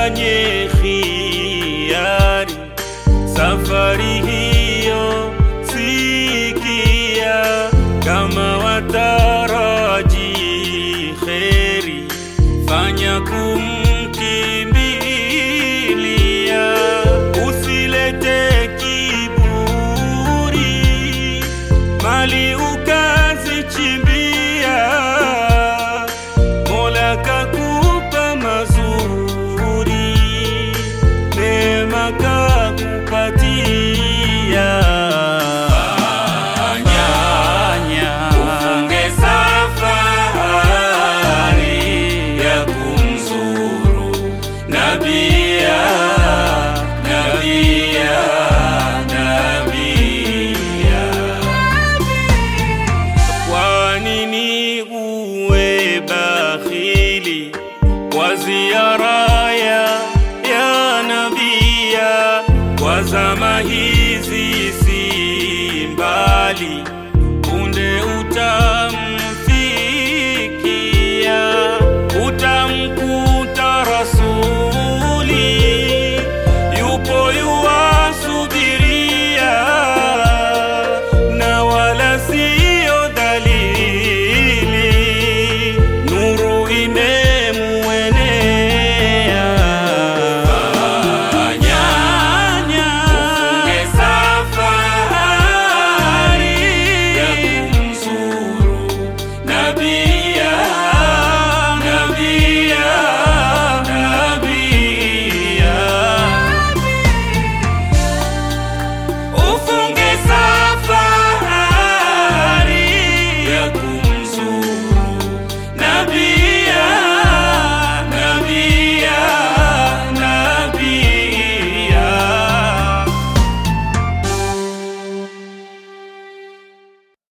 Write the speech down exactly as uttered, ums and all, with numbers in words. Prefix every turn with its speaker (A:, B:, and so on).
A: usifanye khiari safari hiyo, sikia kama wataraji kheri, fanya kumkimbilia, usilete kiburi, mali ukazichimbia, Mola kakupa mazuri, neema kakupatia. Kwa ziara ya ya nabia, kwa zama hizi si mbali,